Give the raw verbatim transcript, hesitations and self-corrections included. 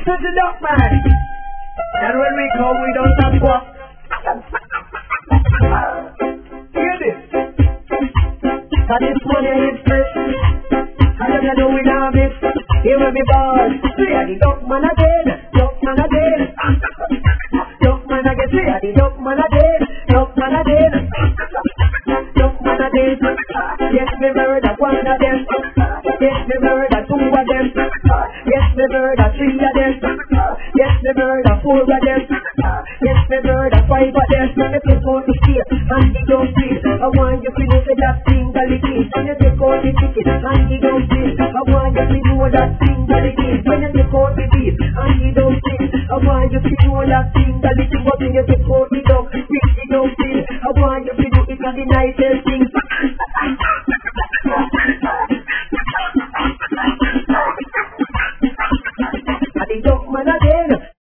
to the duck man. And when we come, we don't stop walk. Hear this. Cause this money is fresh. I don't know we have it. Here we be born. See how the duck man again. Duck man again. Duck man again. See how the duck man again. Duck man again. Duck man again. Yes, me murder one of them. Yes, me murder two of them. Yes, me murder three of them. Yes, me murder four of them. Yes, me murder five of them. When you take out the state and you don't feel, I want you to know that single it is. When you take out the ticket and you don't feel, I want you to know that single it is. When you take out the beat and you don't feel, I want you to know that single it is. But when you take out the dog, which you don't feel, I want you to know it's the nicest thing. I the dog man again.